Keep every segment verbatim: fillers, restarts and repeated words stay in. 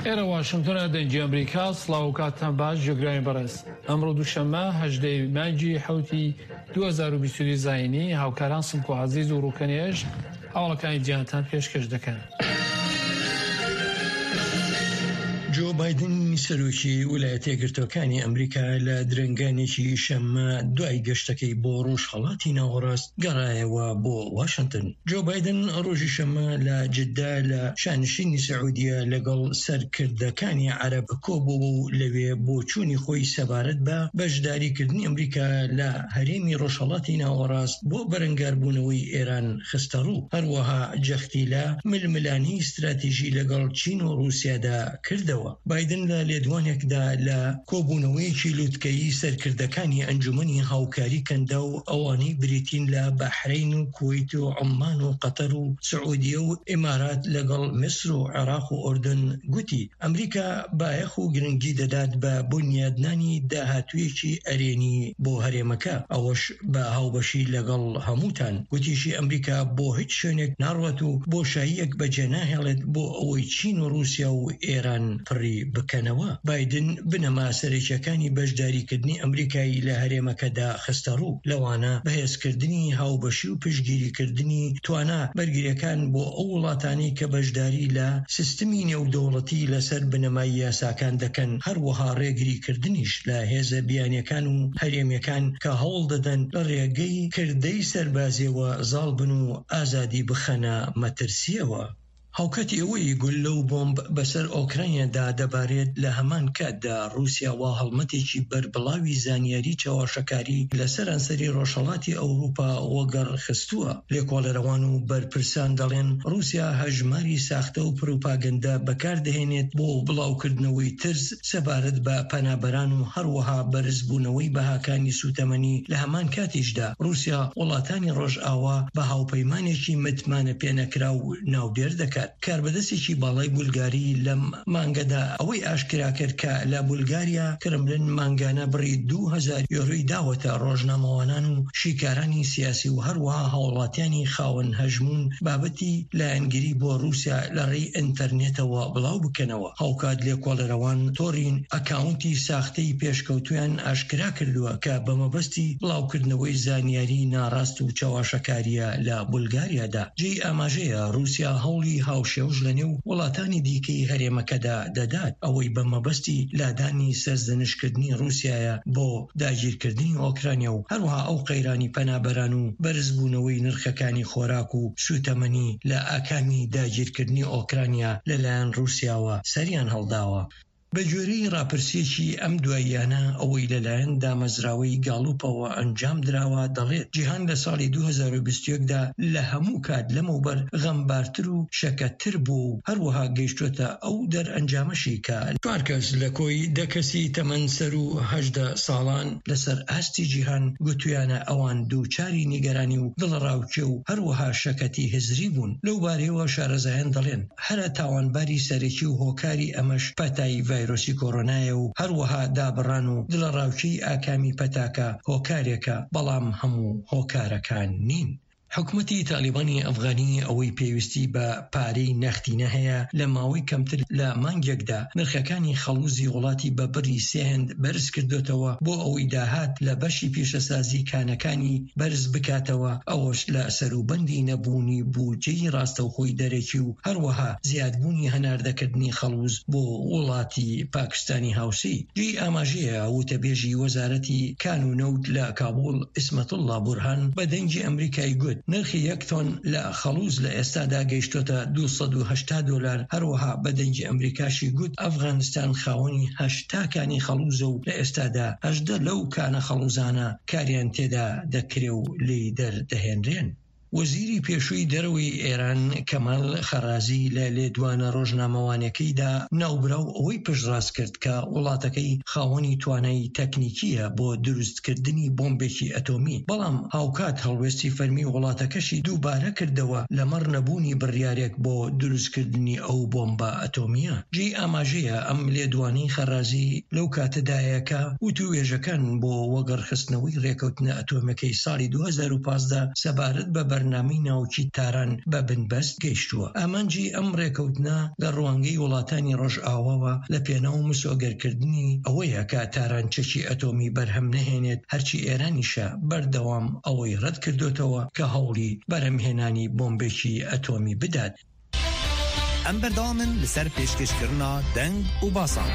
ئێرە واشنگتۆنە دەنگی ئەمریکا سڵاو کاتتان باش گوێگرانی بەڕێز. ئەمڕۆ دووشەممە هەژدەی مانگی حوتی دوو هەزار و بیست و دوو زاینی هاوکاران سڵک و عەزیز و ڕووکەنێژ هەواڵەکانی جیهانتان پێشکەش دەکەن. جو بایدن سەرۆکی ویلایەتە یەکگرتووەکانی ئەمریکا لە درەنگانێکی شەممە دوای گەشتەکەی بۆ ڕۆژهەڵاتی ناوەڕاست گەڕایەوە بۆ واشنگتن. جو بایدن ڕۆژی شەممە لە جددا لە شانشینی سەعودیە لەگەڵ سەرکردەکانی عەرەب کۆبووە و لەوێ بۆ چوونی خۆی سەبارەت بە بەشداریکردنی ئەمریکا لە هەرێمی ڕۆژهەڵاتی ناوەڕاست بۆ بەرەنگاربوونەوەی ئێران خستە ڕوو. هەروەها جەختی لە ململانی استراتیژی لەگەڵ چین و رووسیادا کردەوە. بایدن لە لێدوانێکدا لە کۆبوونەوەیەکی لووتکەیی سەرکردەکانی ئەنجومەنی هاوکاری کەندا و ئەوانەی بریتین لە بەحرین و کویت و عمان و قەتەر و سعودیە و ئیمارات لەگەڵ میسر و عێراق و ئوردن گوتی ئەمریکا بایەخ و گرنگی دەدات بە بنیادنانی داهاتوویەکی ئەرێنی بۆ هەرێمەکە، ئەوەش بە هاوبەشی لەگەڵ هەمووتان. گوتیشی ئەمریکا بۆ هیچ شوێنێک ناڕوات و بۆشاییەک بەجێ ناهێڵێت بۆ ئەوەی چین و رووسیا و ئێران پڕی بکەنەوە. بایدن بنەما سەرەکیەکانی بەشداریکردنی ئەمریکایی لە هەرێمەکەدا خستە ڕوو، لەوانە بەهێزکردنی هاوبەشی و پشگیریکردنی توانە بەرگریەکان بۆ ئەو وڵاتانی کە بەشداری لە سیستمی نێودەوڵەتی لەسەر بنەمای یاساکان دەکەن، هەروەها ڕێگریکردنیش لە هێزە بیانیەکان و هەرێمیەکان کە هەوڵ دەدەن لە ڕێگەی کردەی سەربازیەوە زاڵ بن و ئازادی بخەنە مەترسیەوە. هاوکاتی ئەوەی گولە و بۆمب بەسەر ئۆکراینەدا دەبارێت لە هەمان کاتدا رووسیا وا هەڵمەتێکی بەربڵاوی زانیاری چاوەشەکاری لەسەر ئەنسەری ڕۆژهەڵاتی ئەوروپا وەگەڕ خستووە. لێکۆڵەرەوان و بەرپرسان دەڵێن رووسیا هەژماری ساختە و پروپاگەندا بەکاردەهێنێت بۆ بڵاوکردنەوەی ترس سەبارەت بە پەنابەران و هەروەها بەرزبوونەوەی بەهاکانی سوتەمەنی. لە هەمان کاتیشدا رووسیا وڵاتانی ڕۆژئاوا بە هاوپەیمانێکی متمانە پێنەکرا و ناودێر دەکات. کاربەدەستێکی باڵای بولگاری لەم مانگەدا ئەوەی ئاشکرا کرد کە لە بولگاریا کرملن مانگانە بڕی دوو هەزار یۆرۆی داوەتە ڕۆژنامەوانان و شیکارانی سیاسی و هەروەها هاوڵاتیانی خاوەن هەژمون بابەتی لایەنگیری بۆ رووسیا لە ڕێی ئینتەرنێتەوە بڵاو بکەنەوە. هاوکات لێکۆڵەرەوان تۆڕین ئەکاونتی ساختەی پێشکەوتویان ئاشکرا کردووە کە بەمەبەستی بڵاوکردنەوەی زانیاری ناڕاست و چاواشەکاریە لە بولگاریادا. جێی ئاماژەیە رووسیا هەوڵی هاوشێوژ لە نێو وڵاتانی دیکەی هەرێمەکەدا دەدات، ئەوەی بە مەبەستی لادانی سەرزنشکردنی رووسیایە بۆ داگیرکردنی ئۆکرانیا و هەروەها ئەو قەیرانی پەنابەران و بەرزبوونەوەی نرخەکانی خۆراک و سوتەمەنی لە ئاکامی داگیرکردنی ئۆکرانیا لەلایەن رووسیاوە سەریان هەڵداوە. بە جۆرەی ڕاپرسیەکی ئەم دواییانە ئەوەی لەلایەن دامەزراوەی گاڵوپەوە ئەنجام دراوە دەڵێت جیهان لە ساڵی دوو هەزار و بیست و یەکدا لە هەموو کات لەمەوبەر غەمبارتر و شەکەتتر بوو و هەروەها گەیشتوتە ئەو دەرئەنجامەشی کە چوار کەس لە کۆی دە کەسی تەمەنسەر و هەژدە ساڵان لەسەر ئاستی جیهان گوتویانە ئەوان دووچاری نیگەرانی و دڵڕاوچێ و هەروەها شەکەتی هزری بوون. لەو بارەیەوە شارەزایان دەڵێن هەرە تاوانباری سەرەکی و هۆکاری ئەمەش پەتای ڤایرۆسی کۆڕۆنایە و هەروەها دابڕان و دڵڕاوچەی ئاکامی پەتاکە هۆکارێکە، بەڵام هەموو هۆکارەکان نین. حکومەتی تالیبانی ئەفغانی ئەوەی پێویستی بە پارەی نەختینە هەیە لە ماوەی کەمتر لە مانگێکدا نرخەکانی خەڵوزی وڵاتی بە بڕی سێهند بەرز کردوتەوە بۆ ئەوەی داهات لە بەشی پیشەسازی کانەکانی بەرز بکاتەوە، ئەوەش لە سەروبەندی نەبوونی بودجەی ڕاستەوخۆی دەرەکی و هەروەها زیادبوونی هەناردەکردنی خەڵوز بۆ وڵاتی پاکستانی هاوسی. جێی ئاماژەیە وتەبێژی وەزارەتی کان و نەوت لە کابوڵ ئیسمەتوڵڵا بورهان بە دەنگی ئەمریکای گوت نرخی یەک تۆن لە خەڵوز لە ئێستادا گەیشتۆتە دوو سەد و هەشتا دۆلار. هەروەها بە دەنگی ئەمریکاشی گوت ئەفغانستان خاوەنی هەشتا کانی خەڵوزە و لە ئێستادا هەژدە لەو کانە خەڵوزانە کاریان تێدا دەکرێ و لێی دەردەهێنرێن. وەزیری پێشووی دەرەوەی ئێران کەمال خەرازی لە لێدوانە ڕۆژنامەوانەکەیدا ناوبراو ئەوەی پشتڕاست کرد کە وڵاتەکەی خاوەنی توانای تەکنیکیە بۆ دروستکردنی بۆمبێکی ئەتۆمی، بەڵام هاوکات هەڵوێستی فەرمی وڵاتەکەشی دووبارە کردەوە لەمەڕ نەبوونی بڕیارێک بۆ دروستکردنی ئەو بۆمبە ئەتۆمیە. جێی ئاماژەیە ئەم لێدوانی خەرازی لەو کاتەدایەکە وتوێژەکان بۆ وەگەڕخستنەوەی ڕێکەوتنە ئەتۆمەکەی ساڵی دوو هەزار و پانزدە سەبارەت بە بەرنامەی ناوکی تاران بە بنبەست گەیشتووە. ئامانجی ئەم ڕێکەوتنە لە ڕوانگەی وڵاتانی ڕۆژئاواوە لە پێناو مسۆگەرکردنی ئەوەیە کە تاران چەکی ئەتۆمی بەرهەم نەهێنێت، هەرچی ئێرانیشە بەردەوام ئەوەی ڕەت کردوتەوە کە هەوڵی بەرهەمهێنانی بۆمبێکی ئەتۆمی بدات. ئەم بەردەوامن لەسەر پێشکەشکردنا دەنگ و باسان.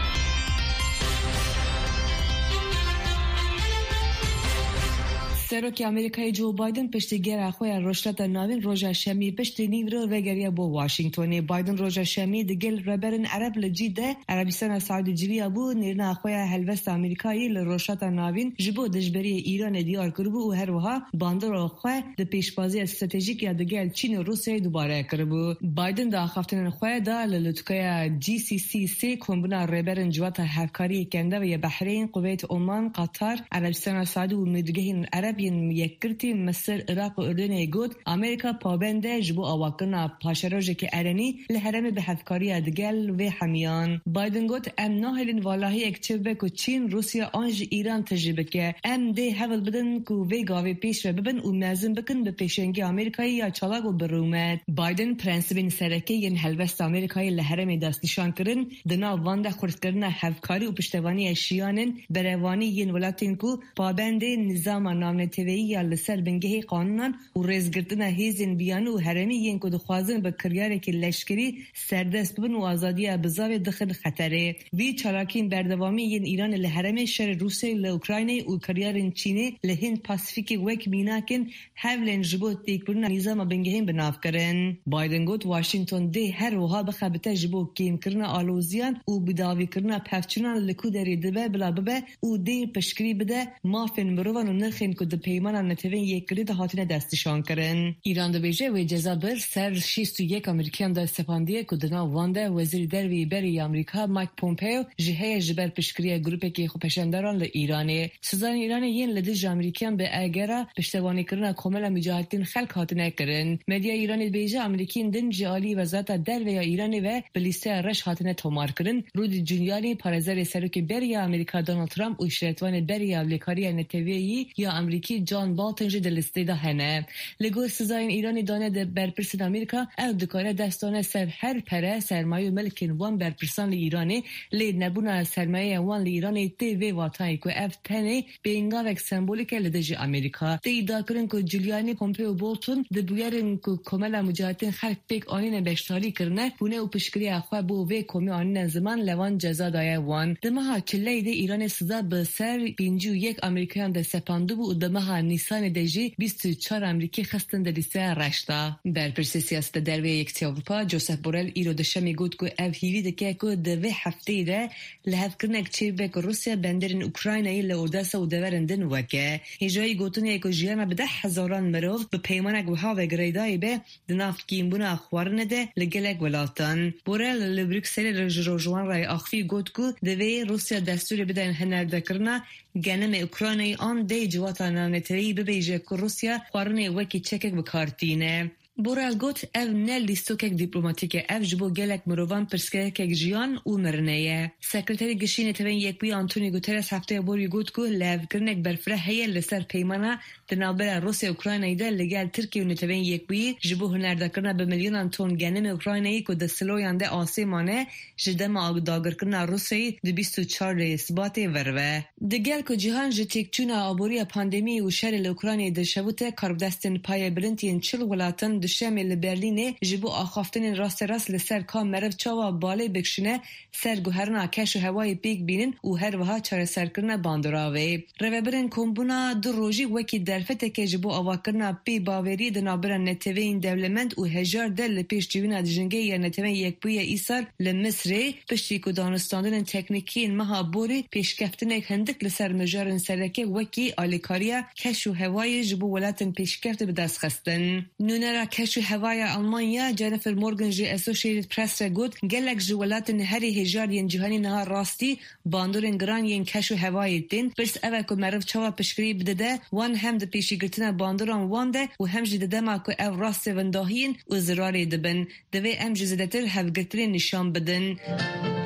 سەرۆکی ئەمریکای جو بایدن پشتیگەرە خۆیان ڕۆژهەڵاتە ناوین ڕۆژە شەمی پشتی نیڤرۆ ڤێگەریە بۆ واشنگتۆنی. بایدن ڕۆژە شەمی دەگەل ڕێبەرن عەرەب لە جیدە عەرەبیستانە سەعودی جویە بوو نێرنا خۆیان هەلوەستا ئەمریکایی لە ڕۆژهەڵاتە ناوین ji bo dijberiyê Îranê diyar kiribû û her wiha bandora xwe di pêşbaziya stratejîk ya digel Çîn û Rusyayê dubare kiribû. Biden di axaftinên xwe de li lûtkeya G C C sê kombina rêberên civata hevkariyê kende ve Behreyên, Kuveyt, Oman, Qatar, Erebistana Saûdî û mêrgehên Ereb yekirtî Misir, Iraq û Ürdünê got Amerîka pabend e ji bo awakirina paşerojekî erenî li herêmê bi hevkariya digel vê hemiyan. Biden got em nahêlin valahiyek çêbibe ku Çîn, Rusya an ji Îran tijî bike. Em dê hevil bidin ku vê gavê pêş ve bibin û mezin bikin bi pêşengî Amerîkayê ya çalak û bi rûmet. Biden prensibên serekê yên helbesta Amerîkayê li herêmê destnîşan kirin di nav van de xurtkirina hevkarî û piştevaniya şiyanên berevanî yên welatên ku pabendê nîzama navnetevî ya li ser bingehê qanunan û rêzgirtina hêzên biyanî û herêmî yên ku dixwazin bi kiryarekî leşkerî serdest bibin û azadiya bizavê dixin xeterê. Vî çalakîn berdewamî yên Îranê li herêmê şerê Rûsyayê li Ukraynayê û kiryarên Çînê li Hind Pasifîkê wek mînakên hevlên ji bo têkbirina nîzama bingehên binav kirin. Biden got Washington dê her wiha bixebite ji bo kêmkirina aloziyan û bidavîkirina pevçûnan li ku derê dibe bila bibe û dê piştgirî bide mafên mirovan û nirxên ku di peymana netevên yekirî de hatine destnîşan kirin. Îran dibêje wê ceza bir ser şîst û yek Amerîkiyan de sepandiye ku di nav van de Wezîrê Dervê Berê Amerîka Mike Pompeo ji heye ji ber piştgiriya grupekî xwepeşanderan li Îranê. Sizanên Îranê yên li dijî Amerîkiyan bi egera piştevanîkirina komela mücahidên xelk hatine kirin. Medya Îranê dibêje Amerîkîn din ji alî wezareta derve ya Îranê ve bi lîsteya reş hatine tomar kirin. Rûdî Giuliani parêzerê serokê Berê Amerîka Donald Trump û şîretvanê Berê Lêkariya Neteweyî ya Amerîkî John Bolton ji di listê de hene. Li gor sizayên Îranê dane de berpirsên Amerîka ew dikare destane ser her pere sermaye û melkên wan berpirsan li Îranê lê nebûna sermayeya wan li Îranê tê vê watayê ku ev tenê pêngavek sembolîk e li dijî Amerîka. Tê îdia kirin ku Giuliani, Pompeo û Bolton di bûyerên ku komela mücahidên xelk pêk anîne beşdarî kirine hûne û piştgiriya xwe bo vê komê anîne ziman levan ceza daye wan. Di meha çileyê de Îranê siza bi ser pêncî û yek Amerîkayan de sepandibû û di meha Nîsanê de jî bîst û çar Amerîkî xistin di lîsteya reş de. Berpirsê siyaseta dervê Yekîtiya Avrupa Josep Borrell îro dişemê got ku ev hîvî dike ku di vê hefteyê de li hevkirinek çêbek Rusya benderên Ukraynayê li Odessa û deverên din weke. Hêjayî gotinê ku jiyana bi deh hezaran mirov bi peymanek wiha ve girêdayê be di nav kîmbûna xwarinê de li gelek welatan. Borrell li Brükselê ji rojwanrayê axivî got ku divê Rusya destûrê bide henerdekirina genemê Ukraynayê an dê civata navnetewî bibêje ku Rusya xwarinê wekî çekek bikartîne. Borrell got ev ne lîstokek dîplomatîk e, ev ji bo gelek mirovan pirsgirêkek jiyan û mirinê ye. Sekreterê Giştî Netewên Yekbûyî Antonio Guterres hefteya borî got ku li hevkirinek berfireh heye li ser peymana di navbera Rusya Ukraynayê de li gel Tirkiye û Netewên Yekbûyî ji bo hunerdekirina bi milyonan ton genemê Ukraynayê ku di siloyan de asê mane ji dema dagirkirina Rusyayê di bîst û çarê Sibatê verive. Di gel ku cîhan ji têkçûna aboriya pandemî û şerê li Ukraynayê dişewite karvdestên payê bilindiyên çil welatan dişemê li Berlînê ji bo axaftinên rasterast li ser ka meriv çawa balê bikişine ser guherina keş û hewayê pêk bînin û her wiha çareserkirina bandoravê. Rêveberên kombûna du rojî wekî derfeteke ji bo avakirina pê bawerî di navbera neteweyên dewlemend û hejar de li pêş civîna dijingehê ya Netewên Yekbûyî Îsal li Misrê piştî ku danûstandinên teknîkî meha borî pêşkeftinek hindik li ser mijarên sereke wekî alîkariya keş û hewayê ji bo welatên pêşkeft bi dest xistin. Nûnera keş û hewaya Almanya Jennifer Morgan ji Associated Press re got gelek ji welatên herî hêjar yên cîhanî niha rastî bandorên giran yên keş û hewayê tên pirs ev ku meriv çawa piştgirî bidide wan hem di pêşîgirtina bandoran wan de û hem jî di dema ku ev rastê wendahiyên û zirarê dibin. Divê em ji zêdetir hevgirtirê nîşan bidin.